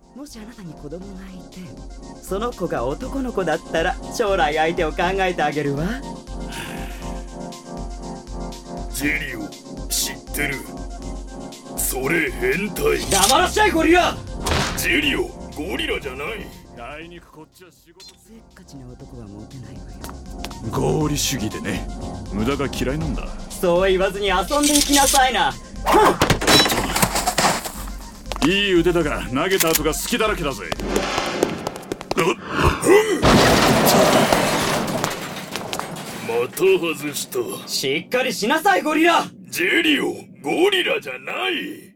もしあなたに子供がいて、その子が男の子だったら将来相手を考えてあげるわ。 ジェリオ、知ってる。それ変態。 黙らっしゃいゴリラ。 ジェリオ、ゴリラじゃない。 あいにくこっちは仕事。 せっかちな男はモテないわよ。 合理主義でね、無駄が嫌いなんだ。 そう言わずに遊んでいきなさいな。 いい腕だが投げた後が隙だらけだぜ。 また外した。 しっかりしなさいゴリラ。 ジェリオ、ゴリラじゃない。